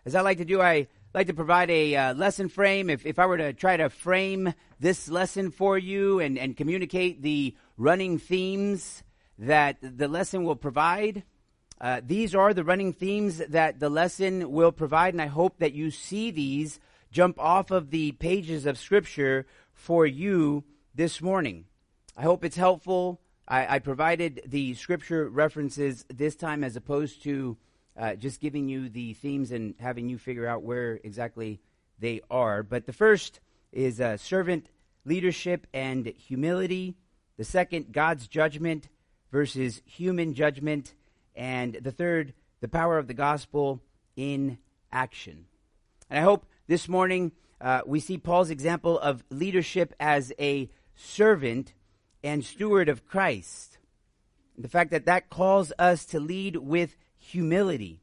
As I like to do, I like to provide a lesson frame. If I were to try to frame this lesson for you and communicate the running themes that the lesson will provide, these are the running themes that the lesson will provide, and I hope that you see these jump off of the pages of Scripture for you this morning. I hope it's helpful. I provided the Scripture references this time as opposed to just giving you the themes and having you figure out where exactly they are. But the first is servant leadership and humility. The second, God's judgment versus human judgment. And the third, the power of the gospel in action. And I hope this morning we see Paul's example of leadership as a servant and steward of Christ. The fact that calls us to lead with humility,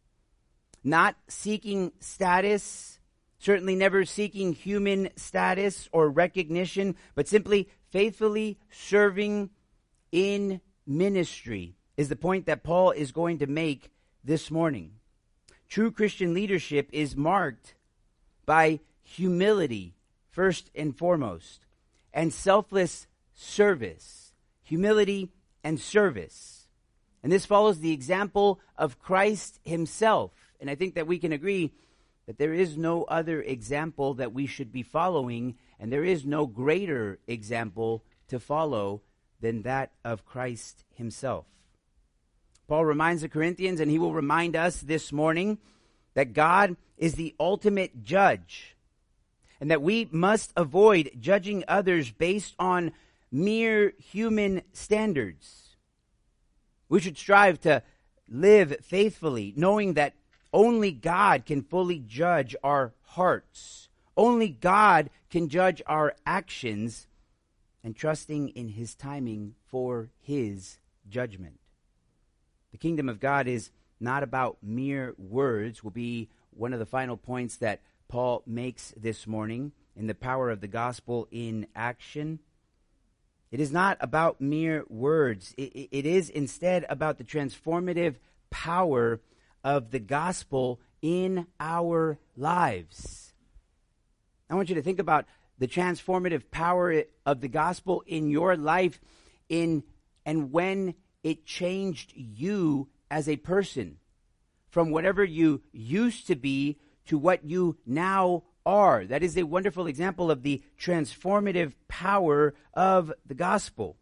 not seeking status, certainly never seeking human status or recognition, but simply faithfully serving in ministry is the point that Paul is going to make this morning. True Christian leadership is marked by humility, first and foremost, and selfless service. Humility and service. And this follows the example of Christ himself. And I think that we can agree that there is no other example that we should be following, and there is no greater example to follow than that of Christ himself. Paul reminds the Corinthians, and he will remind us this morning, that God is the ultimate judge, and that we must avoid judging others based on mere human standards. We should strive to live faithfully, knowing that only God can fully judge our hearts. Only God can judge our actions, and trusting in his timing for his judgment. The kingdom of God is not about mere words, will be one of the final points that Paul makes this morning in the power of the gospel in action. It is not about mere words. It is instead about the transformative power of the gospel in our lives. I want you to think about the transformative power of the gospel in your life and when it changed you as a person from whatever you used to be to what you now are. That is a wonderful example of the transformative power of the gospel.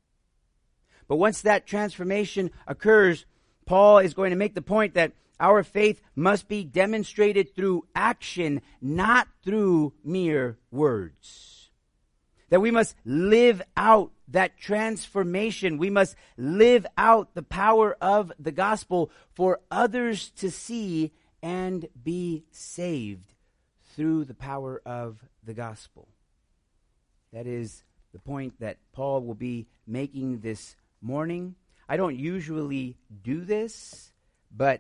But once that transformation occurs, Paul is going to make the point that our faith must be demonstrated through action, not through mere words. That we must live out that transformation. We must live out the power of the gospel for others to see and be saved through the power of the gospel. That is the point that Paul will be making this morning. I don't usually do this, but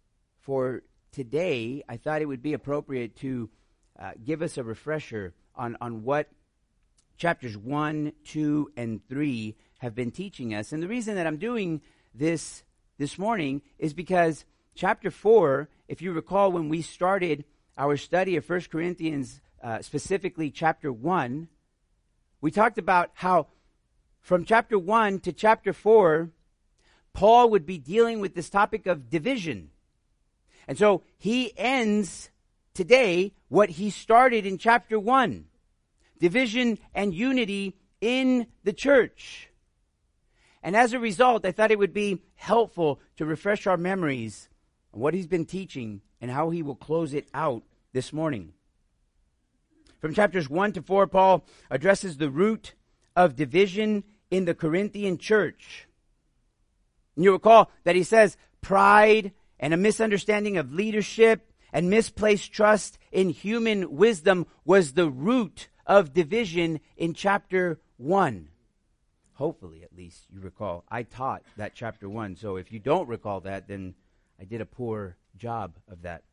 for today, I thought it would be appropriate to give us a refresher on what chapters 1, 2, and 3 have been teaching us. And the reason that I'm doing this morning is because chapter 4, if you recall when we started our study of 1 Corinthians, specifically chapter 1, we talked about how from chapter 1 to chapter 4, Paul would be dealing with this topic of division. And so he ends today what he started in chapter 1, division and unity in the church. And as a result, I thought it would be helpful to refresh our memories on what he's been teaching and how he will close it out this morning. From chapters 1 to 4, Paul addresses the root of division in the Corinthian church. And you recall that he says pride and a misunderstanding of leadership and misplaced trust in human wisdom was the root of division in chapter 1. Hopefully, at least, you recall. I taught that chapter 1, so if you don't recall that, then I did a poor job of that.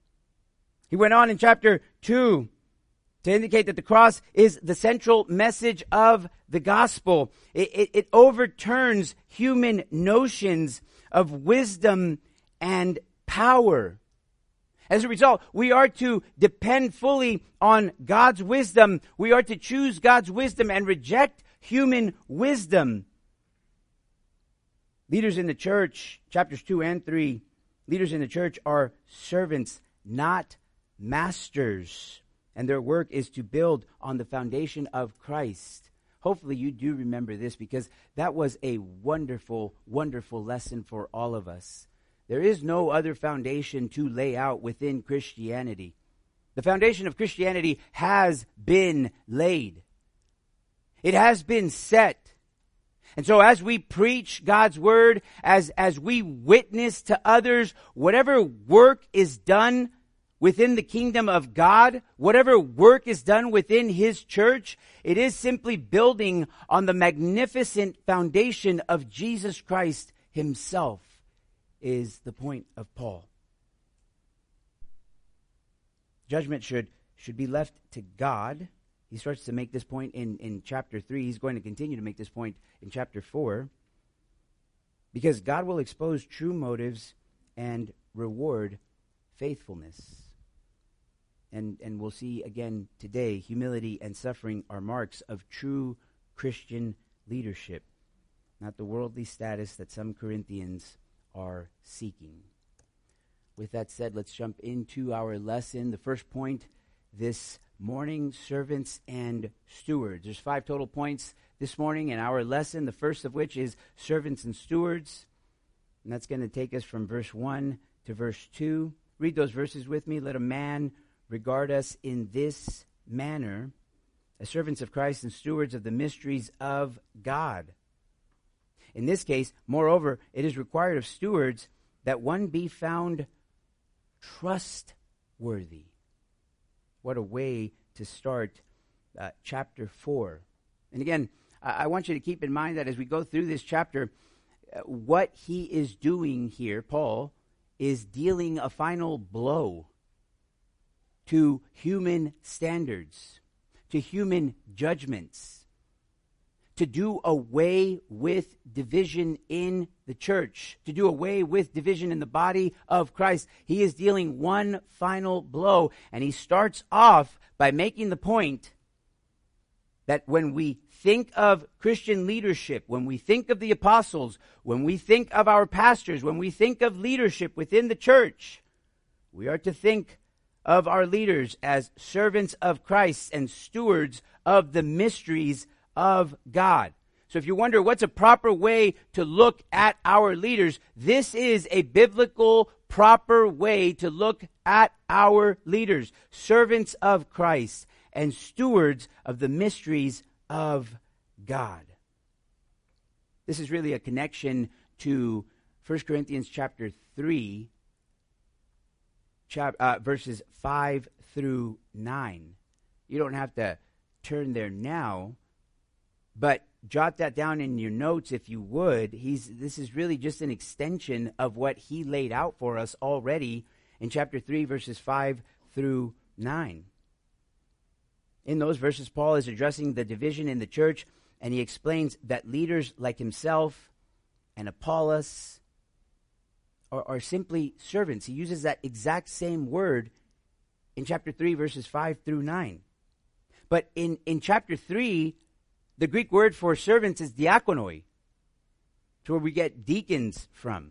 He went on in chapter 2 to indicate that the cross is the central message of the gospel. It overturns human notions of wisdom and power. As a result, we are to depend fully on God's wisdom. We are to choose God's wisdom and reject human wisdom. Leaders in the church, chapters 2 and 3, leaders in the church are servants, not masters. And their work is to build on the foundation of Christ. Hopefully you do remember this, because that was a wonderful, wonderful lesson for all of us. There is no other foundation to lay out within Christianity. The foundation of Christianity has been laid. It has been set. And so as we preach God's word, as we witness to others, whatever work is done within the kingdom of God, whatever work is done within His church, it is simply building on the magnificent foundation of Jesus Christ Himself, is the point of Paul. Judgment should be left to God. He starts to make this point in chapter 3. He's going to continue to make this point in chapter 4. Because God will expose true motives and reward faithfulness. And we'll see again today, humility and suffering are marks of true Christian leadership, not the worldly status that some Corinthians are seeking. With that said, let's jump into our lesson. The first point this morning, servants and stewards. There's 5 total points this morning in our lesson, the first of which is servants and stewards. And that's going to take us from verse 1 to verse 2. Read those verses with me. Let a man regard us in this manner, as servants of Christ and stewards of the mysteries of God. In this case, moreover, it is required of stewards that one be found trustworthy. What a way to start chapter 4. And again, I want you to keep in mind that as we go through this chapter, what he is doing here, Paul, is dealing a final blow to human standards, to human judgments, to do away with division in the church, to do away with division in the body of Christ. He is dealing one final blow, and he starts off by making the point that when we think of Christian leadership, when we think of the apostles, when we think of our pastors, when we think of leadership within the church, we are to think of our leaders as servants of Christ and stewards of the mysteries of God. So if you wonder what's a proper way to look at our leaders, this is a biblical proper way to look at our leaders, servants of Christ and stewards of the mysteries of God. This is really a connection to 1 Corinthians chapter 3, verses 5 through 9. You don't have to turn there now, but jot that down in your notes if you would. This is really just an extension of what he laid out for us already in chapter 3, verses 5 through 9. In those verses, Paul is addressing the division in the church, and he explains that leaders like himself and Apollos are simply servants. He uses that exact same word in chapter 3, verses 5 through 9. But in chapter 3, the Greek word for servants is diakonoi. It's where we get deacons from.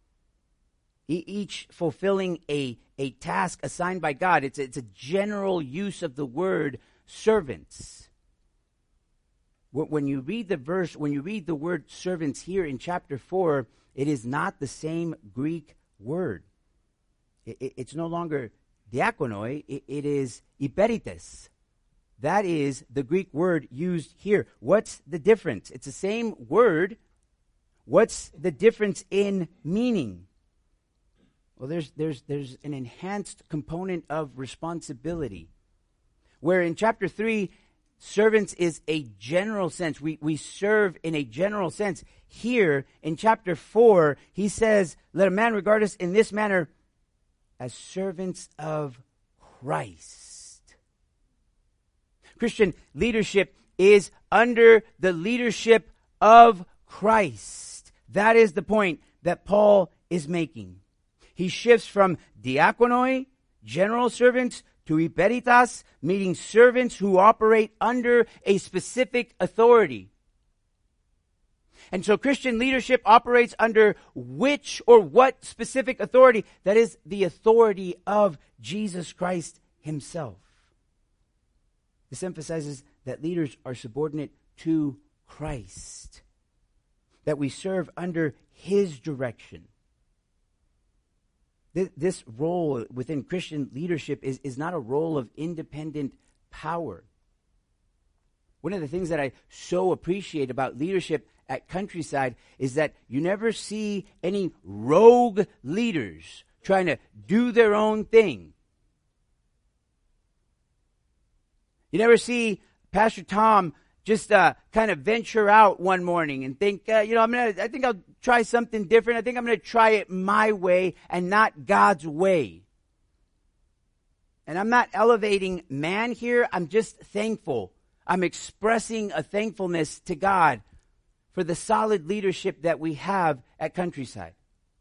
Each fulfilling a task assigned by God. It's a general use of the word servants. When you read the verse, when you read the word servants here in chapter 4, it is not the same Greek word. It's no longer diakonoi, it is hyperites. That is the Greek word used here. What's the difference? It's the same word. What's the difference in meaning? Well, there's an enhanced component of responsibility. Where in chapter 3, servants is a general sense. We serve in a general sense. Here in chapter 4, he says, let a man regard us in this manner as servants of Christ. Christian leadership is under the leadership of Christ. That is the point that Paul is making. He shifts from diakonoi general servants to hyperitas, meaning servants who operate under a specific authority. And so Christian leadership operates under which or what specific authority? That is the authority of Jesus Christ himself. This emphasizes that leaders are subordinate to Christ, that we serve under his direction. This role within Christian leadership is not a role of independent power. One of the things that I so appreciate about leadership at Countryside is that you never see any rogue leaders trying to do their own thing. You never see Pastor Tom just kind of venture out one morning and think, I think I'll try something different. I think I'm going to try it my way and not God's way. And I'm not elevating man here. I'm just thankful. I'm expressing a thankfulness to God for the solid leadership that we have at Countryside.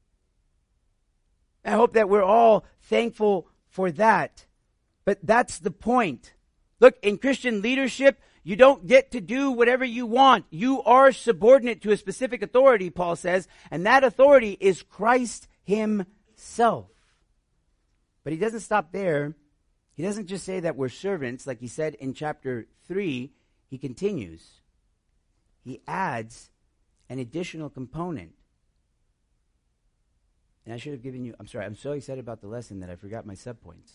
I hope that we're all thankful for that. But that's the point. Look, in Christian leadership, you don't get to do whatever you want. You are subordinate to a specific authority, Paul says, and that authority is Christ himself. But he doesn't stop there. He doesn't just say that we're servants, like he said in chapter 3. He continues. He adds an additional component. And I should have given you, I'm sorry, I'm so excited about the lesson that I forgot my subpoints.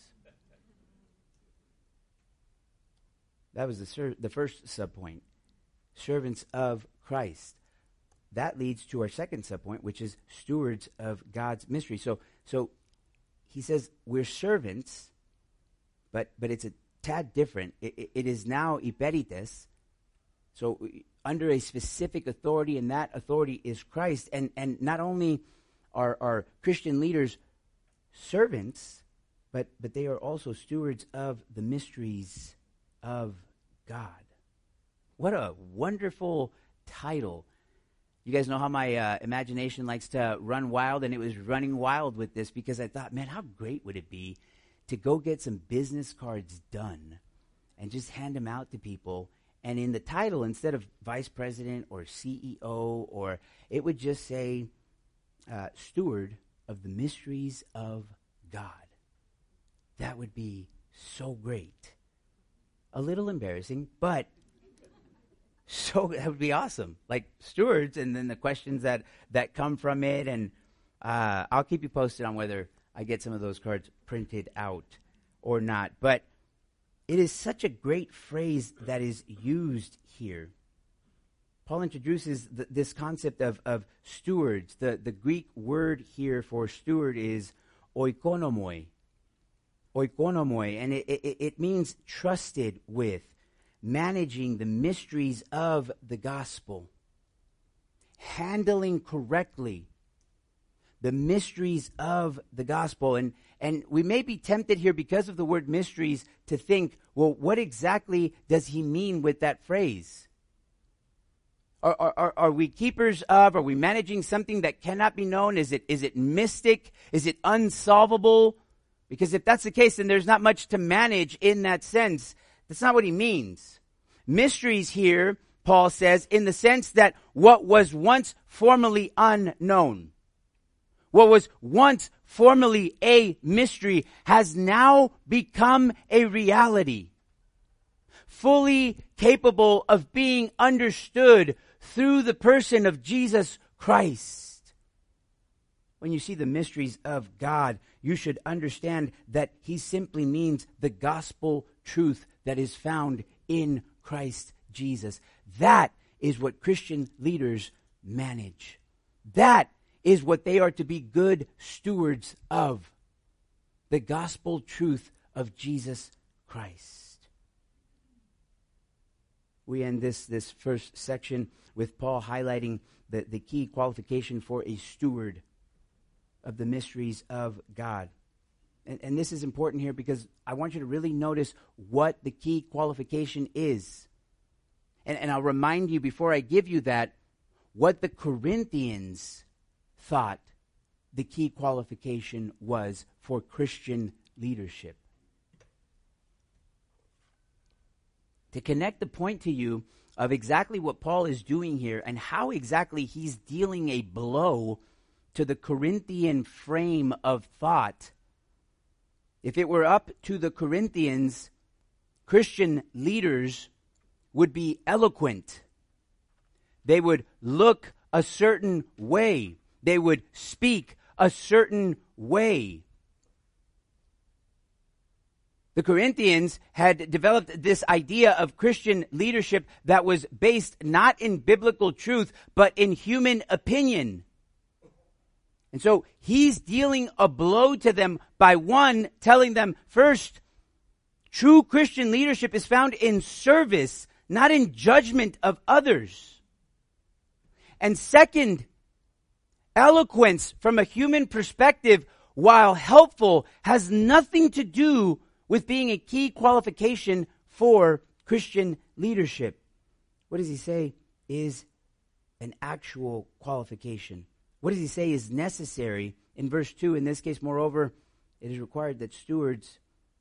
That was the first subpoint. Servants of Christ. That leads to our second subpoint, which is stewards of God's mystery. So he says we're servants, but it's a tad different. It is now hyperites. So under a specific authority, and that authority is Christ. And not only are Christian leaders servants, but they are also stewards of the mysteries of God. What a wonderful title. You guys know how my imagination likes to run wild, and it was running wild with this because I thought, man, how great would it be to go get some business cards done and just hand them out to people. And in the title, instead of vice president or CEO, or it would just say steward of the mysteries of God. That would be so great. A little embarrassing, but so that would be awesome. Like stewards, and then the questions that come from it. And I'll keep you posted on whether I get some of those cards printed out or not. But it is such a great phrase that is used here. Paul introduces this concept of stewards. The Greek word here for steward is oikonomoi. Oikonomoi, and it means trusted with, managing the mysteries of the gospel, handling correctly the mysteries of the gospel. And we may be tempted here because of the word mysteries to think, well, what exactly does he mean with that phrase? Are we keepers of, are we managing something that cannot be known? Is it mystic? Is it unsolvable? Because if that's the case, then there's not much to manage in that sense. That's not what he means. Mysteries here, Paul says, in the sense that what was once formerly unknown, what was once formerly a mystery, has now become a reality, fully capable of being understood through the person of Jesus Christ. When you see the mysteries of God, you should understand that he simply means the gospel truth that is found in Christ Jesus. That is what Christian leaders manage. That is what they are to be good stewards of. The gospel truth of Jesus Christ. We end this first section with Paul highlighting the key qualification for a steward of the mysteries of God. And this is important here because I want you to really notice what the key qualification is. And I'll remind you before I give you that, what the Corinthians thought the key qualification was for Christian leadership. To connect the point to you of exactly what Paul is doing here and how exactly he's dealing a blow to the Corinthian frame of thought. If it were up to the Corinthians, Christian leaders would be eloquent. They would look a certain way. They would speak a certain way. The Corinthians had developed this idea of Christian leadership that was based not in biblical truth, but in human opinion. And so he's dealing a blow to them by one, telling them, first, true Christian leadership is found in service, not in judgment of others. And second, eloquence from a human perspective, while helpful, has nothing to do with being a key qualification for Christian leadership. What does he say is an actual qualification? What does he say is necessary? In verse 2, in this case, moreover, it is required of stewards,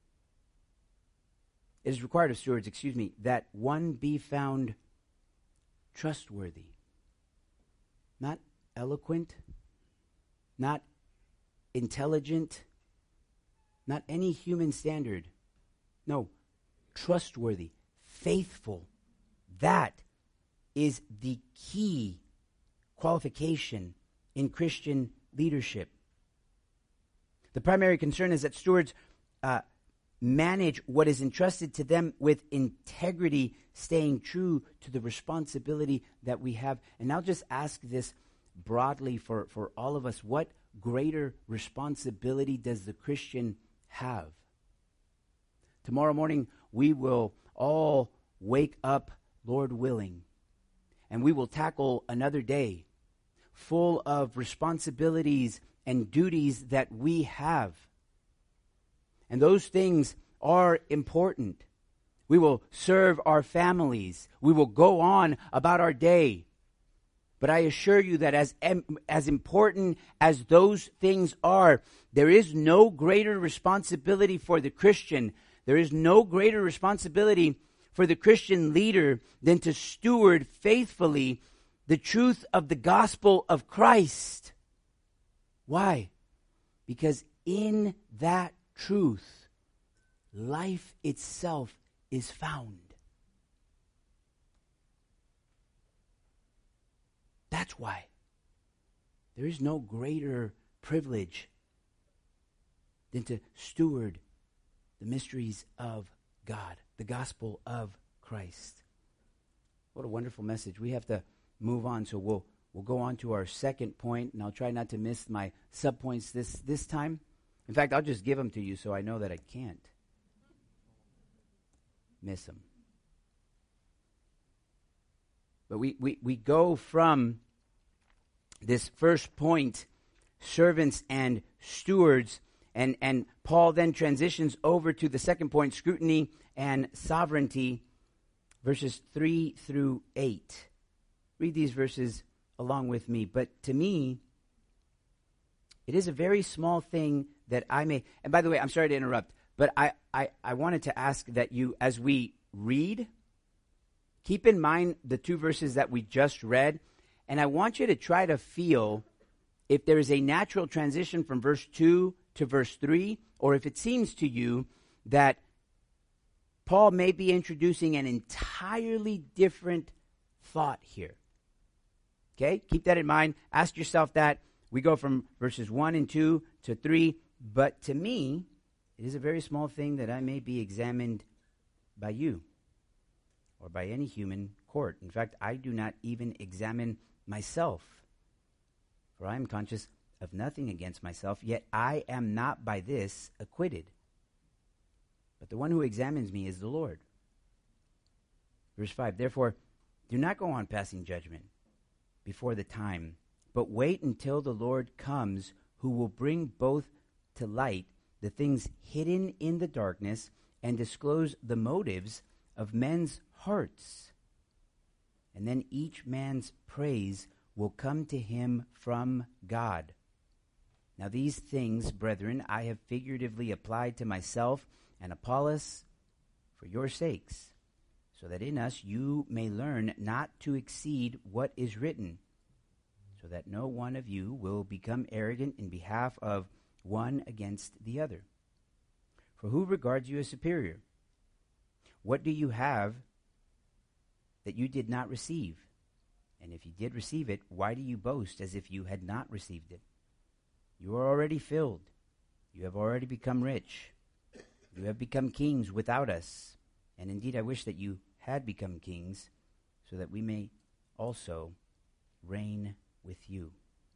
that one be found trustworthy. Not eloquent, not intelligent, not any human standard. No, trustworthy, faithful. That is the key qualification in Christian leadership. The primary concern is that stewards manage what is entrusted to them with integrity, staying true to the responsibility that we have. And I'll just ask this broadly for all of us. What greater responsibility does the Christian have? Tomorrow morning, we will all wake up, Lord willing, and we will tackle another day full of responsibilities and duties that we have. And those things are important. We will serve our families. We will go on about our day. But I assure you that as important as those things are, there is no greater responsibility for the Christian. There is no greater responsibility for the Christian leader than to steward faithfully the truth of the gospel of Christ. Why? Because in that truth, life itself is found. That's why. There is no greater privilege than to steward the mysteries of God, the gospel of Christ. What a wonderful message. We have to move on, so we'll go on to our second point, and I'll try not to miss my subpoints this time. In fact, I'll just give them to you so I know that I can't miss them. But we go from this first point, servants and stewards, and Paul then transitions over to the second point, scrutiny and sovereignty, verses 3 through 8. Read these verses along with me. But to me, it is a very small thing that I may, and by the way, I'm sorry to interrupt, but I wanted to ask that you, as we read, keep in mind the two verses that we just read, and I want you to try to feel if there is a natural transition from verse 2 to verse 3, or if it seems to you that Paul may be introducing an entirely different thought here. Okay? Keep that in mind. Ask yourself that. We go from verses 1 and 2 to 3, but to me, it is a very small thing that I may be examined by you or by any human court. In fact, I do not even examine myself, for I am conscious of nothing against myself, yet I am not by this acquitted. But the one who examines me is the Lord. Verse 5, therefore, do not go on passing judgment before the time, but wait until the Lord comes, who will bring both to light the things hidden in the darkness and disclose the motives of men's hearts. And then each man's praise will come to him from God. Now these things, brethren, I have figuratively applied to myself and Apollos for your sakes, so that in us you may learn not to exceed what is written, so that no one of you will become arrogant in behalf of one against the other. For who regards you as superior? What do you have that you did not receive? And if you did receive it, why do you boast as if you had not received it? You are already filled. You have already become rich. You have become kings without us. And indeed, I wish that you had become kings, so that we may also reign with you.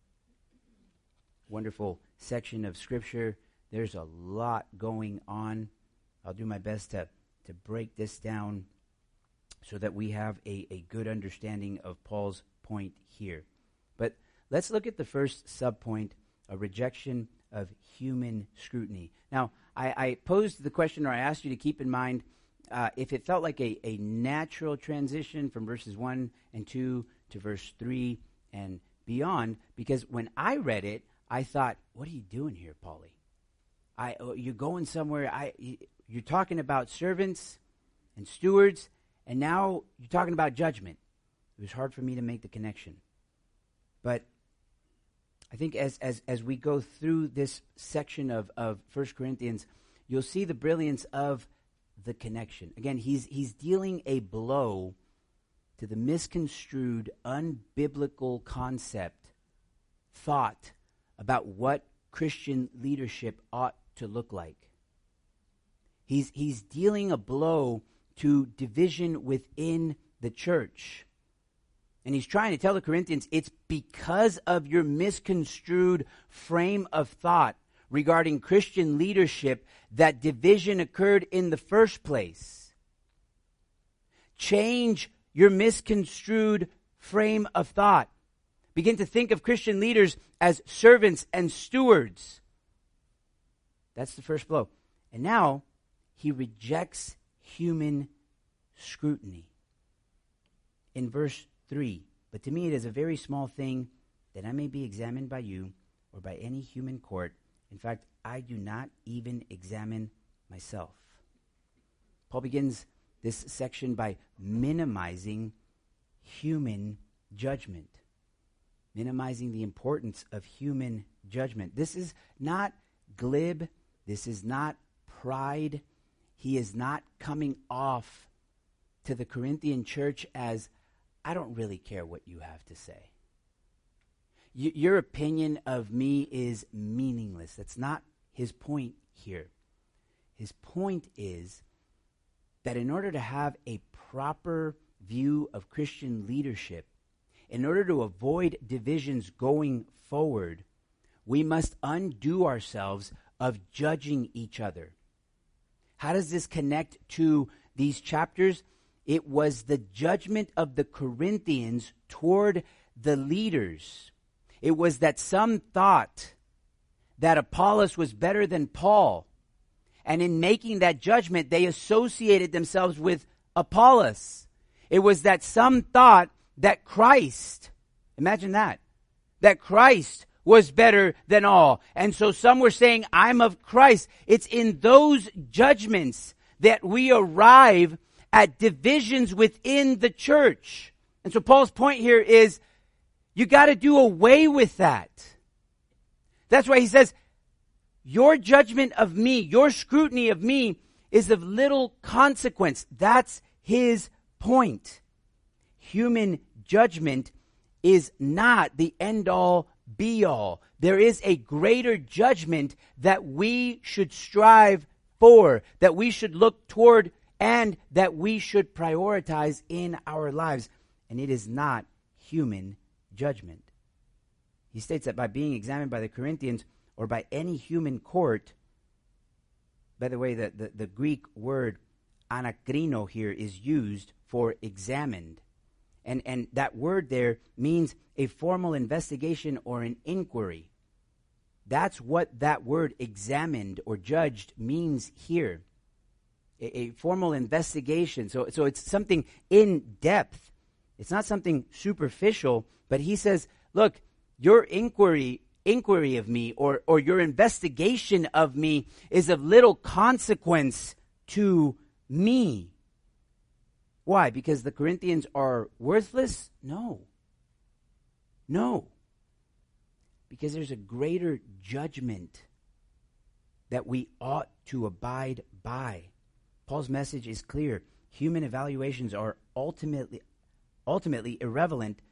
Wonderful section of Scripture. There's a lot going on. I'll do my best to break this down so that we have a good understanding of Paul's point here. But let's look at the first subpoint, a rejection of human scrutiny. Now, I posed the question, or I asked you to keep in mind, if it felt like a natural transition from verses 1 and 2 to verse 3 and beyond, because when I read it, I thought, what are you doing here, Paulie? You're going somewhere, you're talking about servants and stewards, and now you're talking about judgment. It was hard for me to make the connection. But I think as we go through this section of 1 Corinthians, you'll see the brilliance of the connection. Again, he's dealing a blow to the misconstrued, unbiblical concept, thought about what Christian leadership ought to look like. He's dealing a blow to division within the church. And he's trying to tell the Corinthians, it's because of your misconstrued frame of thought regarding Christian leadership that division occurred in the first place. Change your misconstrued frame of thought. Begin to think of Christian leaders as servants and stewards. That's the first blow. And now he rejects human scrutiny. In verse 3, but to me it is a very small thing that I may be examined by you or by any human court. In fact, I do not even examine myself. Paul begins this section by minimizing human judgment, minimizing the importance of human judgment. This is not glib. This is not pride. He is not coming off to the Corinthian church as, I don't really care what you have to say. Your opinion of me is meaningless. That's not his point here. His point is that in order to have a proper view of Christian leadership, in order to avoid divisions going forward, we must undo ourselves of judging each other. How does this connect to these chapters? It was the judgment of the Corinthians toward the leaders. It was that some thought that Apollos was better than Paul. And in making that judgment, they associated themselves with Apollos. It was that some thought that Christ, imagine that Christ was better than all. And so some were saying, I'm of Christ. It's in those judgments that we arrive at divisions within the church. And so Paul's point here is, you got to do away with that. That's why he says, your judgment of me, your scrutiny of me is of little consequence. That's his point. Human judgment is not the end-all, be-all. There is a greater judgment that we should strive for, that we should look toward, and that we should prioritize in our lives. And it is not human judgment. He states that by being examined by the Corinthians or by any human court, by the way, the Greek word anakrino here is used for examined. And that word there means a formal investigation or an inquiry. That's what that word examined or judged means here. A formal investigation. So it's something in depth. It's not something superficial, but he says, look, your inquiry inquiry of me or your investigation of me is of little consequence to me. Why? Because the Corinthians are worthless? No. No. Because there's a greater judgment that we ought to abide by. Paul's message is clear. Human evaluations are ultimately irrelevant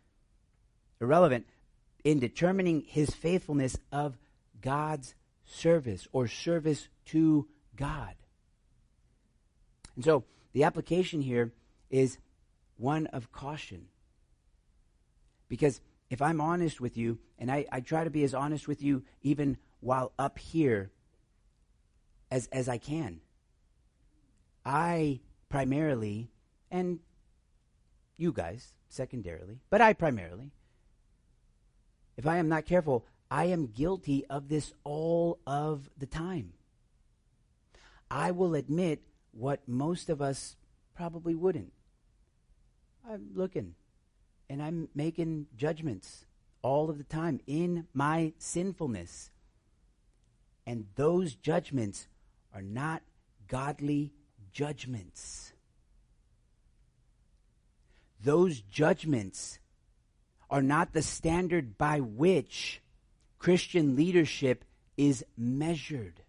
in determining his faithfulness of God's service or service to God. And so the application here is one of caution. Because if I'm honest with you, and I try to be as honest with you even while up here as I can, I primarily, and you guys secondarily, but I primarily, if I am not careful, I am guilty of this all of the time. I will admit what most of us probably wouldn't. I'm looking and I'm making judgments all of the time in my sinfulness. And those judgments are not godly judgments. Those judgments are not the standard by which Christian leadership is measured.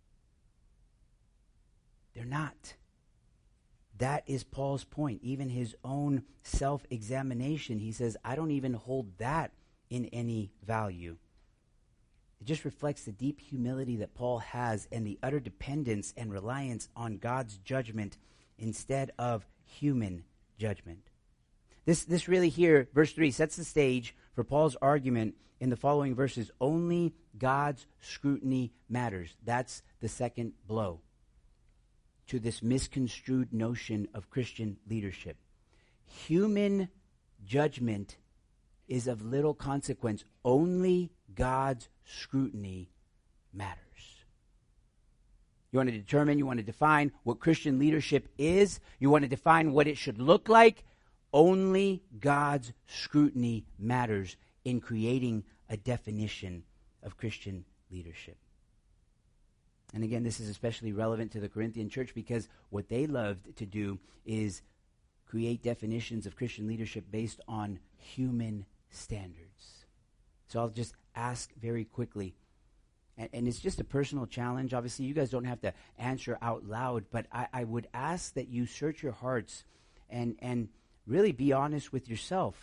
They're not. That is Paul's point. Even his own self-examination, he says, I don't even hold that in any value. It just reflects the deep humility that Paul has and the utter dependence and reliance on God's judgment instead of human judgment. This really here, verse 3, sets the stage for Paul's argument in the following verses. Only God's scrutiny matters. That's the second blow to this misconstrued notion of Christian leadership. Human judgment is of little consequence. Only God's scrutiny matters. You want to determine, you want to define what Christian leadership is. You want to define what it should look like. Only God's scrutiny matters in creating a definition of Christian leadership. And again, this is especially relevant to the Corinthian church because what they loved to do is create definitions of Christian leadership based on human standards. So I'll just ask very quickly, and it's just a personal challenge. Obviously, you guys don't have to answer out loud, but I would ask that you search your hearts and really be honest with yourself.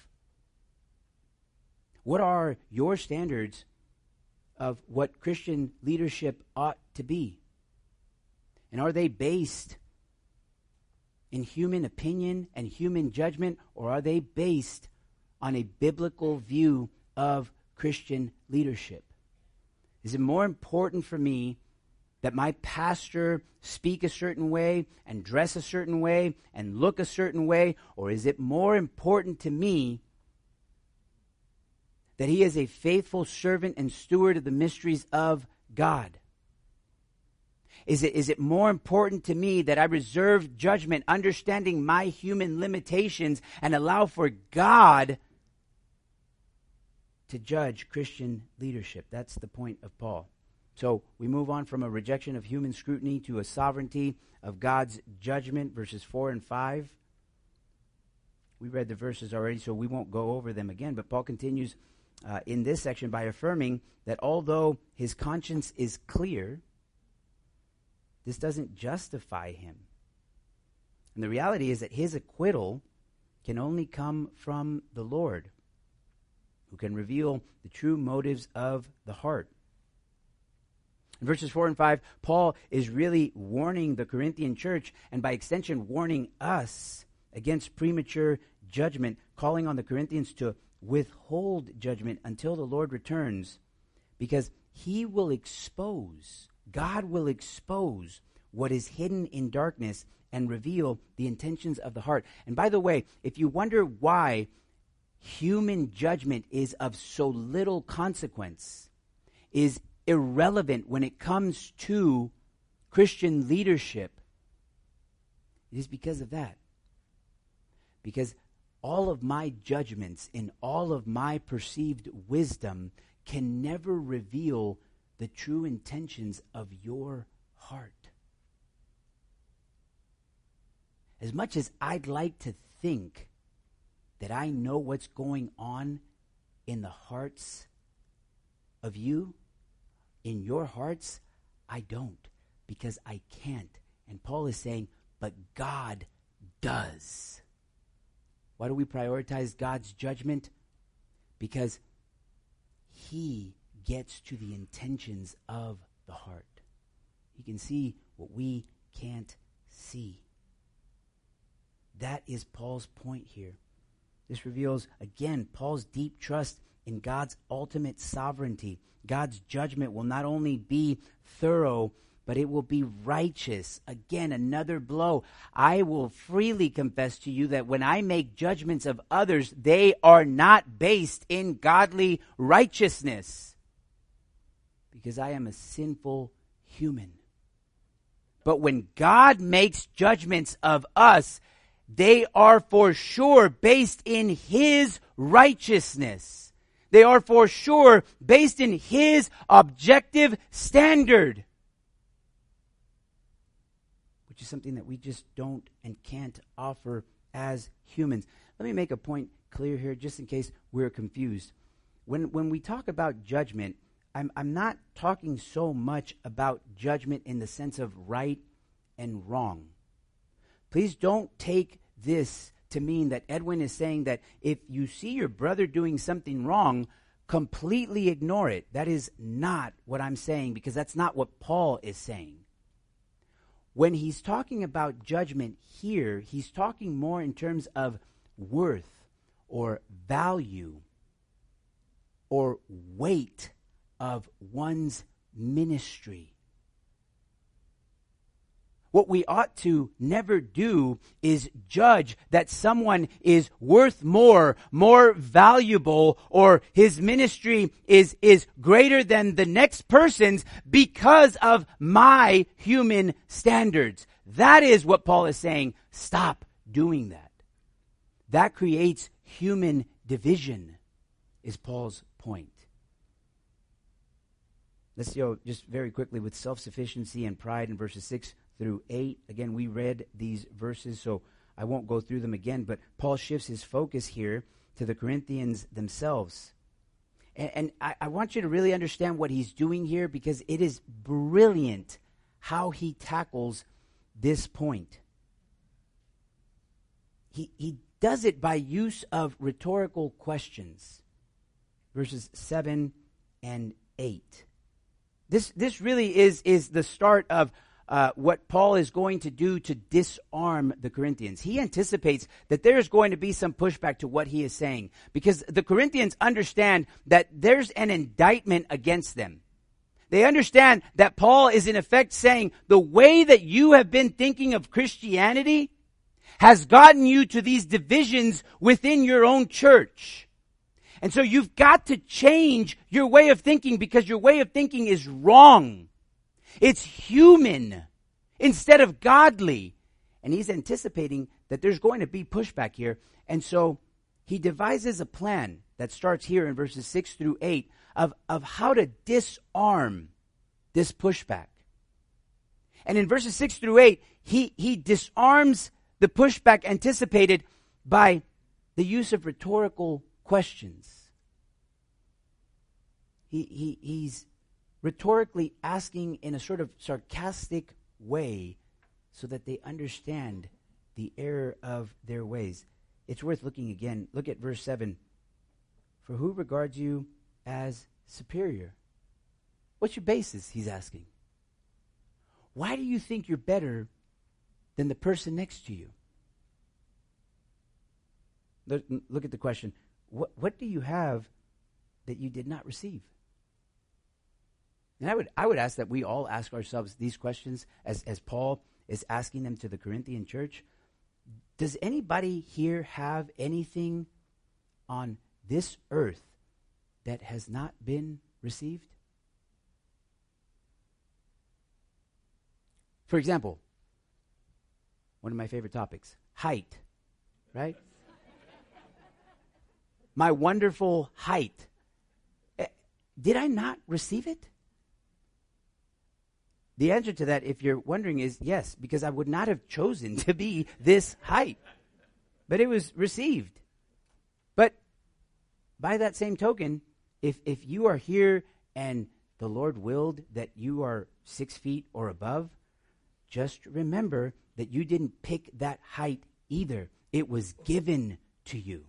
What are your standards of what Christian leadership ought to be? And are they based in human opinion and human judgment, or are they based on a biblical view of Christian leadership? Is it more important for me that my pastor speak a certain way and dress a certain way and look a certain way, or is it more important to me that he is a faithful servant and steward of the mysteries of God? Is it more important to me that I reserve judgment, understanding my human limitations, and allow for God to judge Christian leadership? That's the point of Paul. So we move on from a rejection of human scrutiny to a sovereignty of God's judgment, verses 4 and 5. We read the verses already, so we won't go over them again, but Paul continues in this section by affirming that although his conscience is clear, this doesn't justify him. And the reality is that his acquittal can only come from the Lord, who can reveal the true motives of the heart. In verses 4 and 5, Paul is really warning the Corinthian church, and by extension warning us, against premature judgment, calling on the Corinthians to withhold judgment until the Lord returns, because he will expose, God will expose what is hidden in darkness and reveal the intentions of the heart. And by the way, if you wonder why human judgment is of so little consequence, is irrelevant when it comes to Christian leadership, it is because of that. Because all of my judgments and all of my perceived wisdom can never reveal the true intentions of your heart. As much as I'd like to think that I know what's going on in the hearts of you, in your hearts, I don't, because I can't. And Paul is saying, but God does. Why do we prioritize God's judgment? Because he gets to the intentions of the heart. He can see what we can't see. That is Paul's point here. This reveals, again, Paul's deep trust in God's ultimate sovereignty. God's judgment will not only be thorough, but it will be righteous. Again, another blow. I will freely confess to you that when I make judgments of others, they are not based in godly righteousness, because I am a sinful human. But when God makes judgments of us, they are for sure based in his righteousness. They are for sure based in his objective standard, which is something that we just don't and can't offer as humans. Let me make a point clear here, just in case we're confused. When we talk about judgment, I'm not talking so much about judgment in the sense of right and wrong. Please don't take this to mean that Edwin is saying that if you see your brother doing something wrong, completely ignore it. That is not what I'm saying, because that's not what Paul is saying. When he's talking about judgment here, he's talking more in terms of worth or value or weight of one's ministry. What we ought to never do is judge that someone is worth more valuable, or his ministry is greater than the next person's because of my human standards. That is what Paul is saying. Stop doing that. That creates human division, is Paul's point. Let's go just very quickly with self-sufficiency and pride in verses 6 through 8. Again, we read these verses, so I won't go through them again, but Paul shifts his focus here to the Corinthians themselves. And I want you to really understand what he's doing here, because it is brilliant how he tackles this point. He does it by use of rhetorical questions. Verses 7 and 8. This really is the start of what Paul is going to do to disarm the Corinthians. He anticipates that there's going to be some pushback to what he is saying, because the Corinthians understand that there's an indictment against them. They understand that Paul is in effect saying the way that you have been thinking of Christianity has gotten you to these divisions within your own church. And so you've got to change your way of thinking, because your way of thinking is wrong. It's human instead of godly. And he's anticipating that there's going to be pushback here. And so he devises a plan that starts here in verses 6 through 8 of how to disarm this pushback. And in verses 6 through 8, he disarms the pushback anticipated by the use of rhetorical questions. He's rhetorically asking in a sort of sarcastic way so that they understand the error of their ways. It's worth looking again. Look at verse 7. For who regards you as superior? What's your basis, he's asking. Why do you think you're better than the person next to you? Look at the question. What do you have that you did not receive? And I would ask that we all ask ourselves these questions as Paul is asking them to the Corinthian church. Does anybody here have anything on this earth that has not been received? For example, one of my favorite topics, height, right? My wonderful height. did I not receive it? The answer to that, if you're wondering, is yes, because I would not have chosen to be this height. But it was received. But by that same token, if you are here and the Lord willed that you are 6 feet or above, just remember that you didn't pick that height either. It was given to you.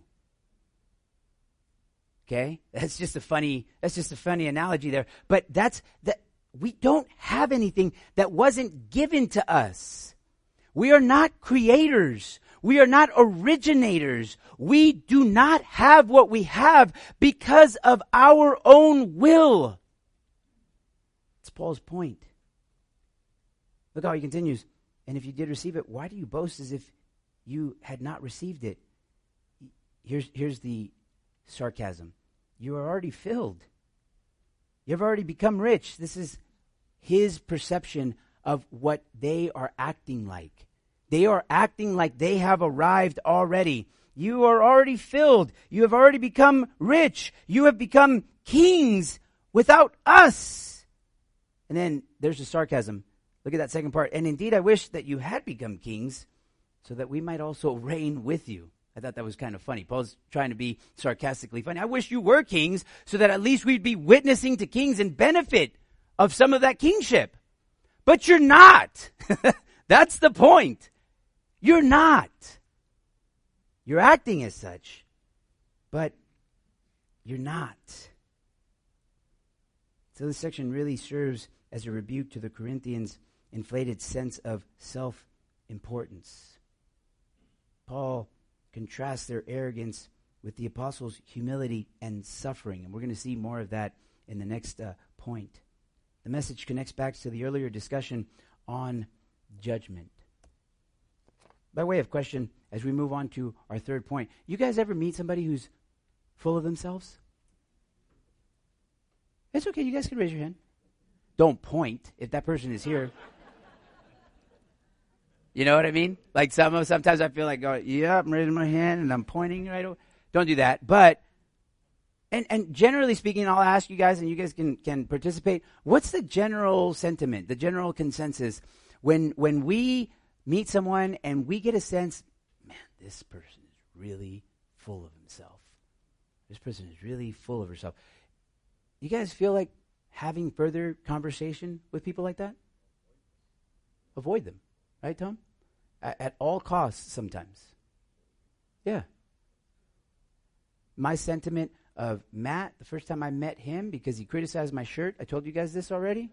Okay? That's just a funny analogy there. But we don't have anything that wasn't given to us. We are not creators. We are not originators. We do not have what we have because of our own will. That's Paul's point. Look how he continues. And if you did receive it, why do you boast as if you had not received it? Here's the sarcasm. You are already filled. You've already become rich. This is his perception of what they are acting like. They are acting like they have arrived already. You are already filled. You have already become rich. You have become kings without us. And then there's the sarcasm. Look at that second part. And indeed, I wish that you had become kings so that we might also reign with you. I thought that was kind of funny. Paul's trying to be sarcastically funny. I wish you were kings so that at least we'd be witnessing to kings and benefit of some of that kingship. But you're not. That's the point. You're not. You're acting as such, but you're not. So this section really serves as a rebuke to the Corinthians' inflated sense of self-importance. Paul contrasts their arrogance with the apostles' humility and suffering, and we're going to see more of that in the next point. The message connects back to the earlier discussion on judgment. By way of question, as we move on to our third point, you guys ever meet somebody who's full of themselves? It's okay, you guys can raise your hand. Don't point if that person is here. You know what I mean? Like sometimes I feel like, I'm raising my hand and I'm pointing right over. Don't do that. But, and generally speaking, I'll ask you guys and you guys can participate. What's the general sentiment, the general consensus when we meet someone and we get a sense, man, this person is really full of himself. This person is really full of herself. You guys feel like having further conversation with people like that? Avoid them. Right, Tom? At all costs sometimes. Yeah. My sentiment of Matt, the first time I met him because he criticized my shirt, I told you guys this already.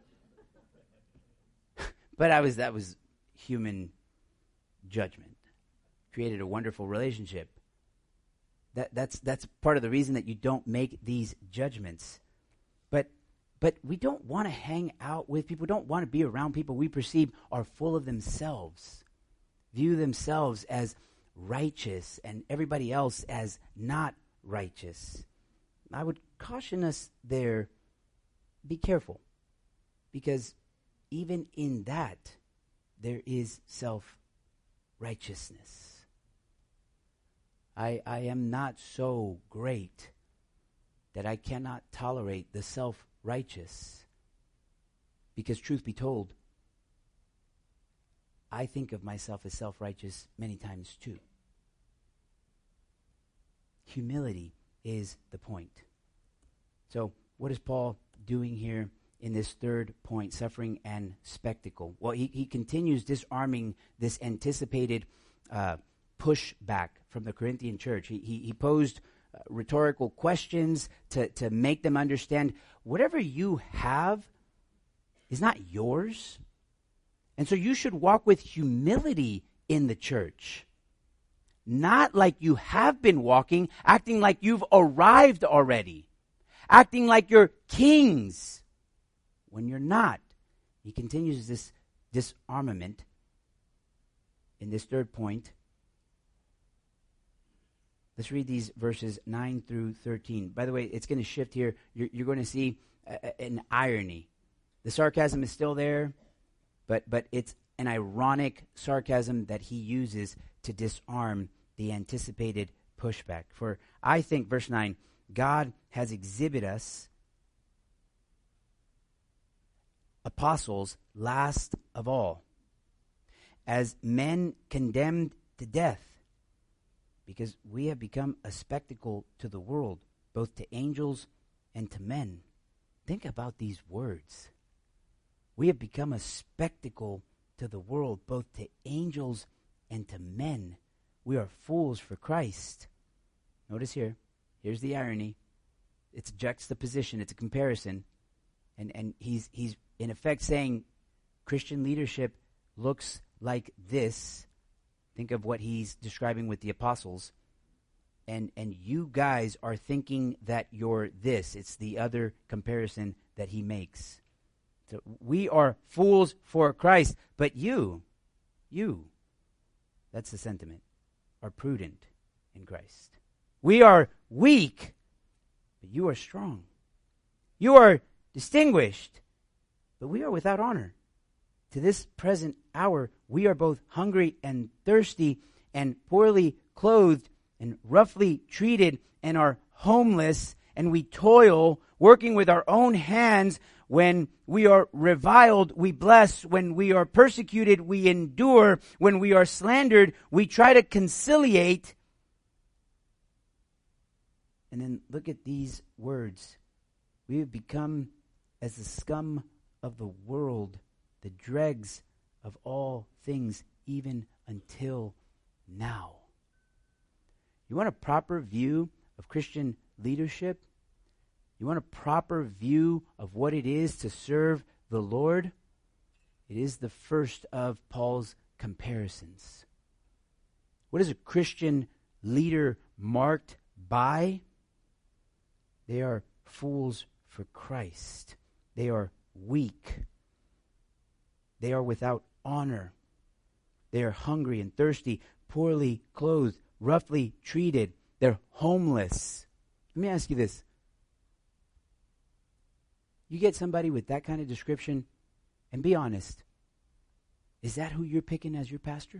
But that was human judgment. Created a wonderful relationship. That's part of the reason that you don't make these judgments. But we don't want to hang out with people, don't want to be around people we perceive are full of themselves, view themselves as righteous and everybody else as not righteous. I would caution us there, be careful, because even in that, there is self-righteousness. I am not so great that I cannot tolerate the self-righteous, because truth be told, I think of myself as self-righteous many times too. Humility is the point. So what is Paul doing here in this third point, suffering and spectacle? Well, he continues disarming this anticipated pushback from the Corinthian church. He posed rhetorical questions to make them understand whatever you have is not yours. And so you should walk with humility in the church. Not like you have been walking, acting like you've arrived already. Acting like you're kings when you're not. He continues this disarmament in this third point. Let's read these verses 9 through 13. By the way, it's going to shift here. You're going to see an irony. The sarcasm is still there, but it's an ironic sarcasm that he uses to disarm the anticipated pushback. For I think, verse 9, God has exhibited us apostles last of all, as men condemned to death, because we have become a spectacle to the world, both to angels and to men. Think about these words. We have become a spectacle to the world, both to angels and to men. We are fools for Christ. Notice here's the irony. It's a juxtaposition, it's a comparison. And he's in effect saying Christian leadership looks like this. Think of what he's describing with the apostles. And you guys are thinking that you're this. It's the other comparison that he makes. So we are fools for Christ, but you, that's the sentiment, are prudent in Christ. We are weak, but you are strong. You are distinguished, but we are without honor. To this present hour, we are both hungry and thirsty and poorly clothed and roughly treated and are homeless, and we toil, working with our own hands. When we are reviled, we bless. When we are persecuted, we endure. When we are slandered, we try to conciliate. And then look at these words. We have become as the scum of the world, the dregs of all things, even until now. You want a proper view of Christian leadership? You want a proper view of what it is to serve the Lord? It is the first of Paul's comparisons. What is a Christian leader marked by? They are fools for Christ. They are weak. They are without honor. They are hungry and thirsty, poorly clothed, roughly treated. They're homeless. Let me ask you this. You get somebody with that kind of description, and be honest, is that who you're picking as your pastor?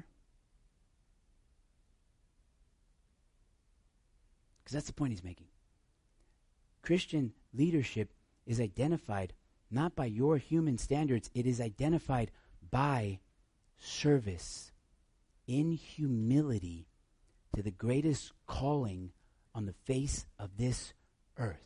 Because that's the point he's making. Christian leadership is identified not by your human standards, it is identified by service in humility to the greatest calling on the face of this earth.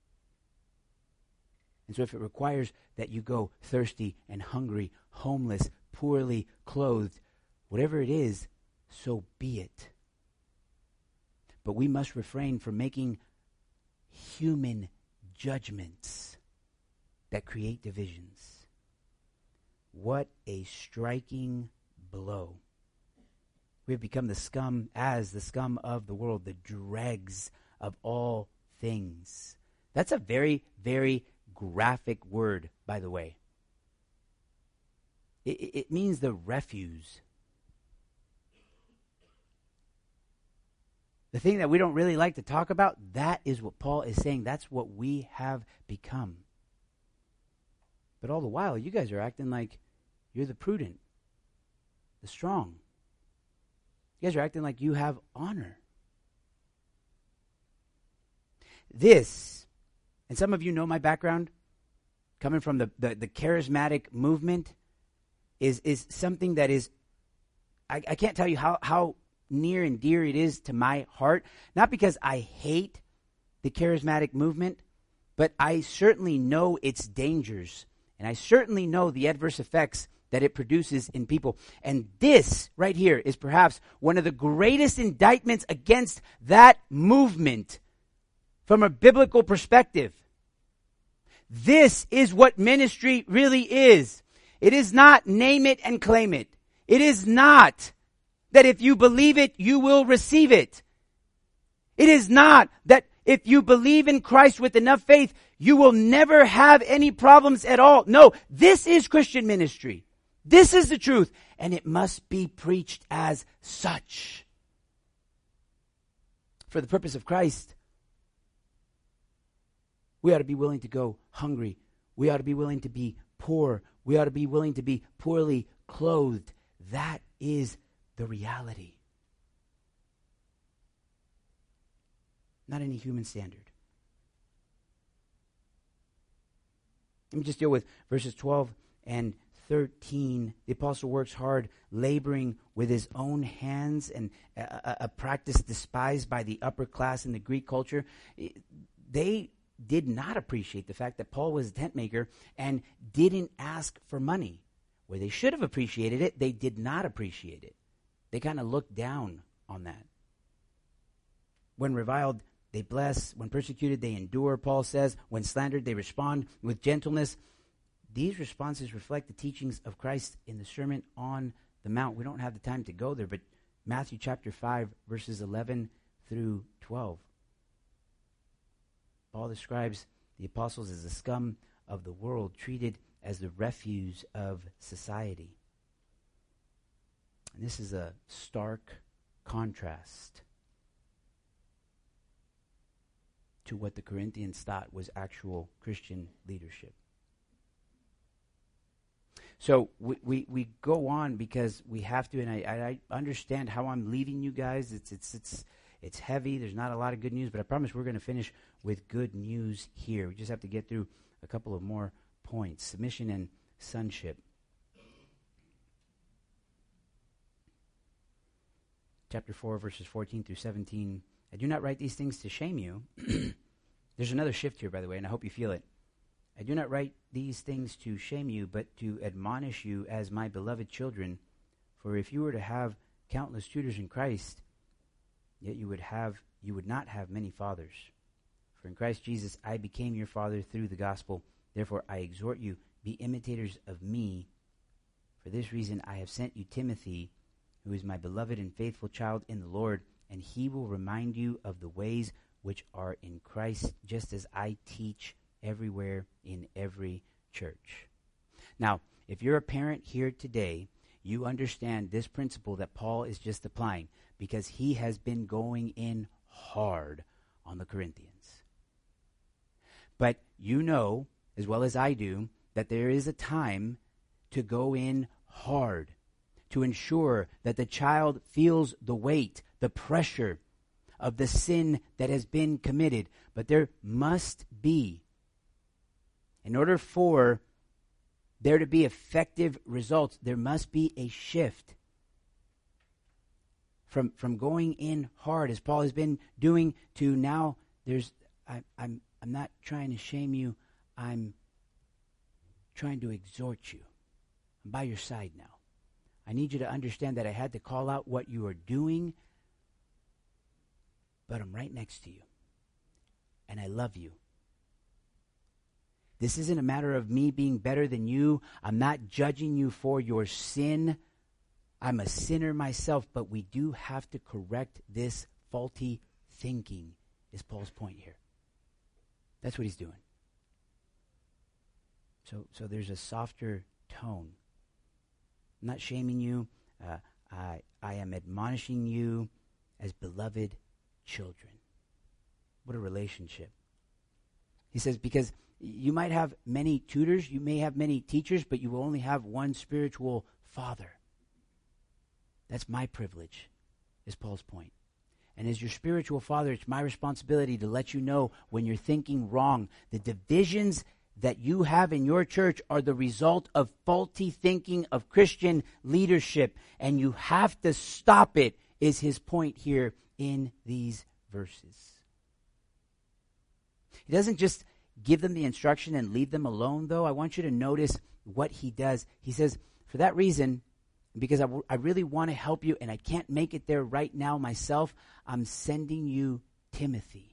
And so if it requires that you go thirsty and hungry, homeless, poorly clothed, whatever it is, so be it. But we must refrain from making human judgments that create divisions. What a striking blow. We have become the scum of the world, the dregs of all things. That's a very, very graphic word, by the way. It means the refuse. The thing that we don't really like to talk about, that is what Paul is saying. That's what we have become. But all the while, you guys are acting like you're the prudent, the strong. You guys are acting like you have honor. This, and some of you know my background, coming from the charismatic movement, is something that is, I can't tell you how near and dear it is to my heart. Not because I hate the charismatic movement, but I certainly know its dangers. And I certainly know the adverse effects that it produces in people. And this right here is perhaps one of the greatest indictments against that movement from a biblical perspective. This is what ministry really is. It is not name it and claim it. It is not that if you believe it, you will receive it. It is not that if you believe in Christ with enough faith, you will never have any problems at all. No, this is Christian ministry. This is the truth, and it must be preached as such. For the purpose of Christ, we ought to be willing to go hungry. We ought to be willing to be poor. We ought to be willing to be poorly clothed. That is the reality. Not any human standard. Let me just deal with verses 12 and 13, the apostle works hard, laboring with his own hands, and a practice despised by the upper class in the Greek culture. They did not appreciate the fact that Paul was a tent maker and didn't ask for money. Where they should have appreciated it, they did not appreciate it. They kind of looked down on that. When reviled, they bless. When persecuted, they endure, Paul says. When slandered, they respond with gentleness. These responses reflect the teachings of Christ in the Sermon on the Mount. We don't have the time to go there, but Matthew chapter 5, verses 11 through 12. Paul describes the apostles as the scum of the world, treated as the refuse of society. And this is a stark contrast to what the Corinthians thought was actual Christian leadership. So we go on because we have to, and I understand how I'm leaving you guys. It's heavy. There's not a lot of good news, but I promise we're going to finish with good news here. We just have to get through a couple of more points. Submission and sonship. Chapter 4, verses 14 through 17. I do not write these things to shame you. There's another shift here, by the way, and I hope you feel it. I do not write these things to shame you, but to admonish you as my beloved children. For if you were to have countless tutors in Christ, yet you would not have many fathers. For in Christ Jesus I became your father through the gospel. Therefore I exhort you, be imitators of me. For this reason I have sent you Timothy, who is my beloved and faithful child in the Lord, and he will remind you of the ways which are in Christ, just as I teach everywhere in every church. Now, if you're a parent here today, you understand this principle that Paul is just applying, because he has been going in hard on the Corinthians. But you know, as well as I do, that there is a time to go in hard, to ensure that the child feels the weight, the pressure of the sin that has been committed. But there must be, in order for there to be effective results, there must be a shift from going in hard, as Paul has been doing, to now I'm not trying to shame you, I'm trying to exhort you. I'm by your side now. I need you to understand that I had to call out what you are doing, but I'm right next to you, and I love you. This isn't a matter of me being better than you. I'm not judging you for your sin. I'm a sinner myself, but we do have to correct this faulty thinking, is Paul's point here. That's what he's doing. So there's a softer tone. I'm not shaming you. I am admonishing you as beloved children. What a relationship. He says, because you might have many tutors, you may have many teachers, but you will only have one spiritual father. That's my privilege, is Paul's point. And as your spiritual father, it's my responsibility to let you know when you're thinking wrong. The divisions that you have in your church are the result of faulty thinking of Christian leadership, and you have to stop it, is his point here in these verses. He doesn't just give them the instruction and leave them alone, though. I want you to notice what he does. He says, for that reason, because I really want to help you and I can't make it there right now myself, I'm sending you Timothy.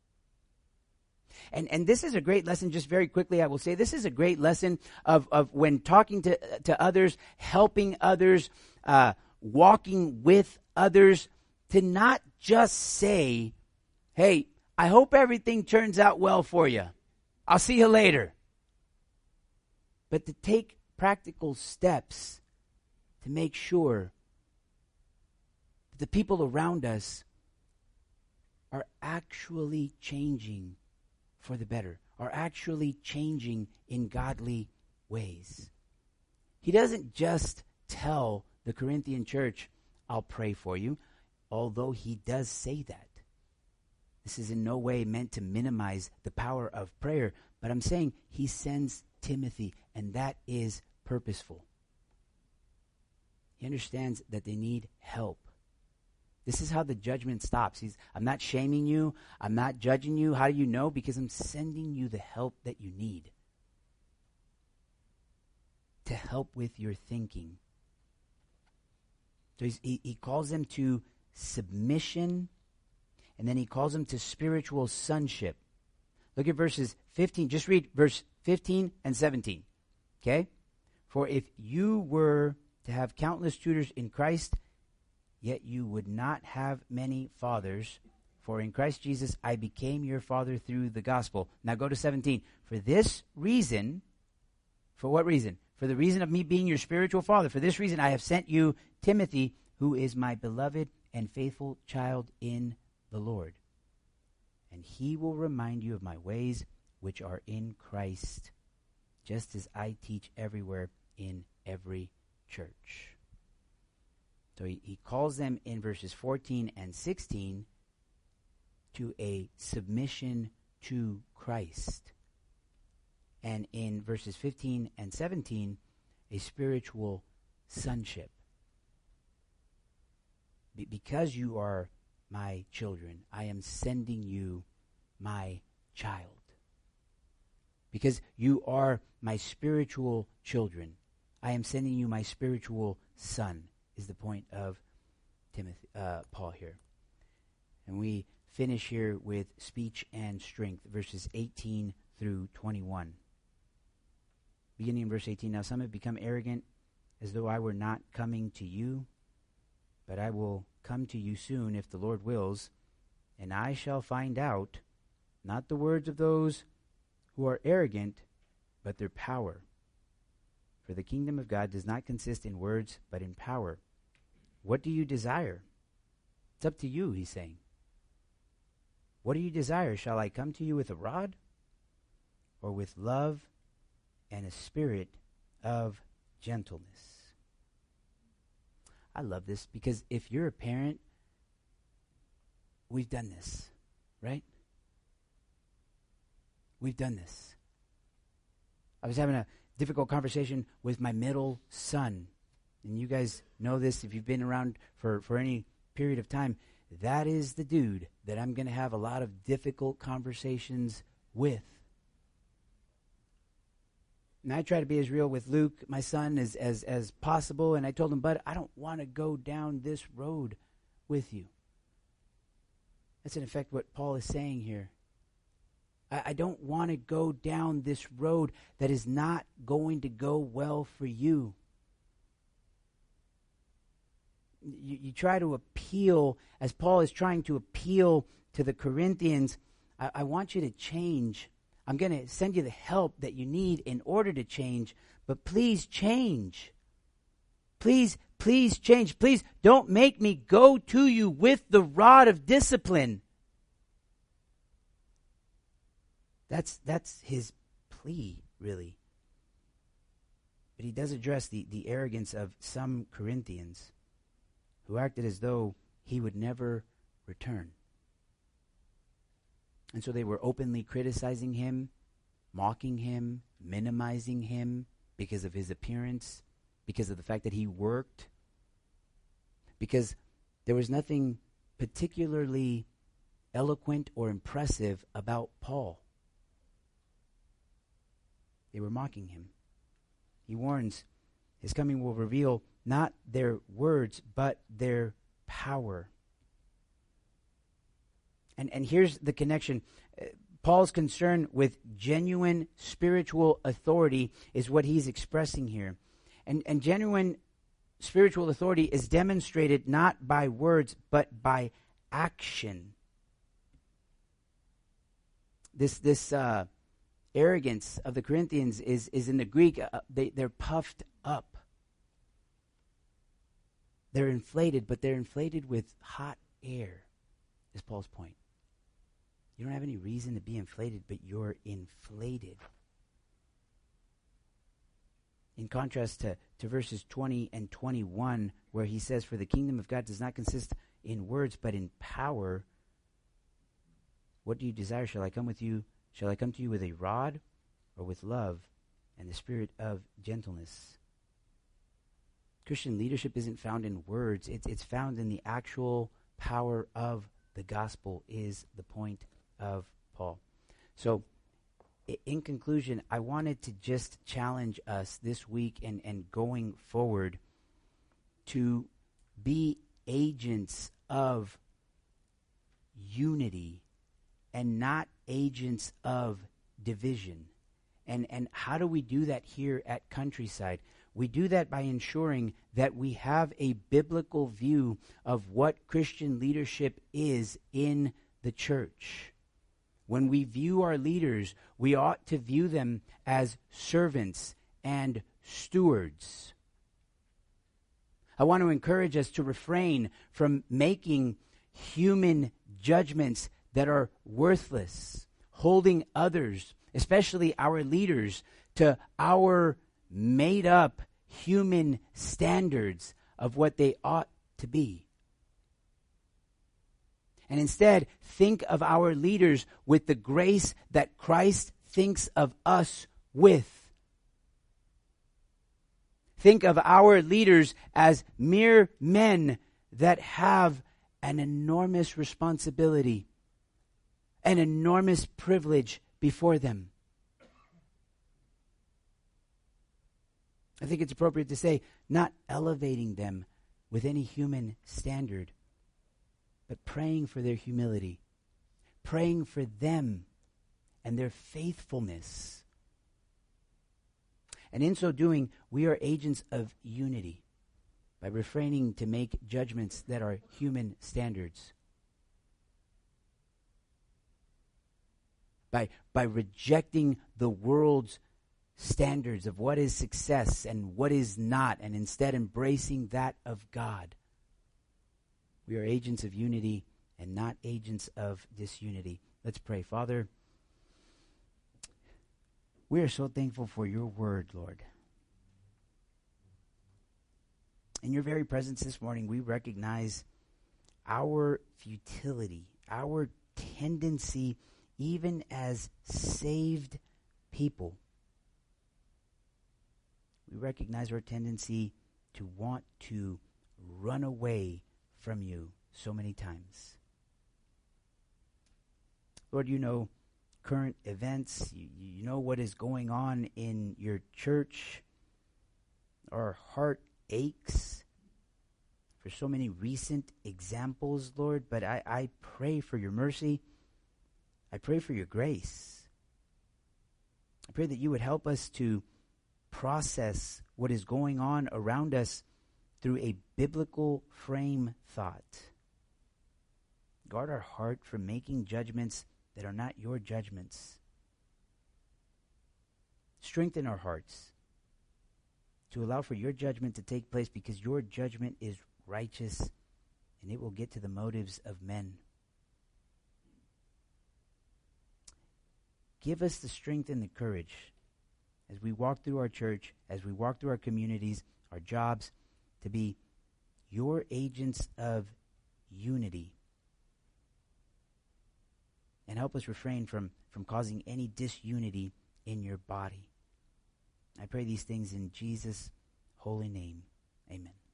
And this is a great lesson, just very quickly I will say, this is a great lesson of when talking to others, helping others, walking with others, to not just say, hey, I hope everything turns out well for you. I'll see you later. But to take practical steps to make sure that the people around us are actually changing for the better, are actually changing in godly ways. He doesn't just tell the Corinthian church, I'll pray for you, although he does say that. This is in no way meant to minimize the power of prayer, but I'm saying he sends Timothy, and that is purposeful. He understands that they need help. This is how the judgment stops. I'm not shaming you. I'm not judging you. How do you know? Because I'm sending you the help that you need to help with your thinking. So he calls them to submission, and then he calls them to spiritual sonship. Look at verses 15. Just read verse 15 and 17. Okay? For if you were to have countless tutors in Christ, yet you would not have many fathers. For in Christ Jesus I became your father through the gospel. Now go to 17. For this reason, for what reason? For the reason of me being your spiritual father. For this reason I have sent you Timothy, who is my beloved and faithful child in the Lord. And he will remind you of my ways which are in Christ, just as I teach everywhere in every church. So he calls them in verses 14 and 16 to a submission to Christ. And in verses 15 and 17, a spiritual sonship. Because you are my children, I am sending you my child. Because you are my spiritual children, I am sending you my spiritual son, is the point of Paul here. And we finish here with speech and strength, verses 18 through 21. Beginning in verse 18, now some have become arrogant, as though I were not coming to you, but I will come to you soon, if the Lord wills, and I shall find out, not the words of those who are arrogant, but their power. For the kingdom of God does not consist in words, but in power. What do you desire? It's up to you, he's saying. What do you desire? Shall I come to you with a rod, or with love and a spirit of gentleness? I love this because if you're a parent, we've done this, right? We've done this. I was having a difficult conversation with my middle son, and you guys know this if you've been around for any period of time. That is the dude that I'm going to have a lot of difficult conversations with. And I try to be as real with Luke, my son, as possible. And I told him, bud, I don't want to go down this road with you. That's in effect what Paul is saying here. I don't want to go down this road that is not going to go well for you. You try to appeal, as Paul is trying to appeal to the Corinthians, I want you to change. I'm going to send you the help that you need in order to change, but please change. Please change. Please don't make me go to you with the rod of discipline. That's his plea, really. But he does address the arrogance of some Corinthians who acted as though he would never return. And so they were openly criticizing him, mocking him, minimizing him because of his appearance, because of the fact that he worked, because there was nothing particularly eloquent or impressive about Paul. They were mocking him. He warns his coming will reveal not their words, but their power. And here's the connection. Paul's concern with genuine spiritual authority is what he's expressing here. And genuine spiritual authority is demonstrated not by words, but by action. This arrogance of the Corinthians is in the Greek, they're puffed up. They're inflated, but they're inflated with hot air, is Paul's point. You don't have any reason to be inflated, but you're inflated. In contrast to verses 20 and 21, where he says, for the kingdom of God does not consist in words, but in power. What do you desire? Shall I come with you? Shall I come to you with a rod, or with love and the spirit of gentleness? Christian leadership isn't found in words. It's found in the actual power of the gospel, is the point of Paul. So, in conclusion, I wanted to just challenge us this week and going forward to be agents of unity and not agents of division. And how do we do that here at Countryside? We do that by ensuring that we have a biblical view of what Christian leadership is in the church. When we view our leaders, we ought to view them as servants and stewards. I want to encourage us to refrain from making human judgments that are worthless, holding others, especially our leaders, to our made-up human standards of what they ought to be. And instead, think of our leaders with the grace that Christ thinks of us with. Think of our leaders as mere men that have an enormous responsibility, an enormous privilege before them. I think it's appropriate to say, not elevating them with any human standard, but praying for their humility, praying for them and their faithfulness. And in so doing, we are agents of unity by refraining to make judgments that are human standards. By rejecting the world's standards of what is success and what is not, and instead embracing that of God. We are agents of unity and not agents of disunity. Let's pray. Father, we are so thankful for your word, Lord. In your very presence this morning, we recognize our futility, our tendency, even as saved people. We recognize our tendency to want to run away from you so many times. Lord, you know current events. You know what is going on in your church. Our heart aches for so many recent examples, Lord, but I pray for your mercy. I pray for your grace. I pray that you would help us to process what is going on around us through a biblical frame thought. Guard our heart from making judgments that are not your judgments. Strengthen our hearts to allow for your judgment to take place, because your judgment is righteous and it will get to the motives of men. Give us the strength and the courage as we walk through our church, as we walk through our communities, our jobs, to be your agents of unity. And help us refrain from causing any disunity in your body. I pray these things in Jesus' holy name. Amen.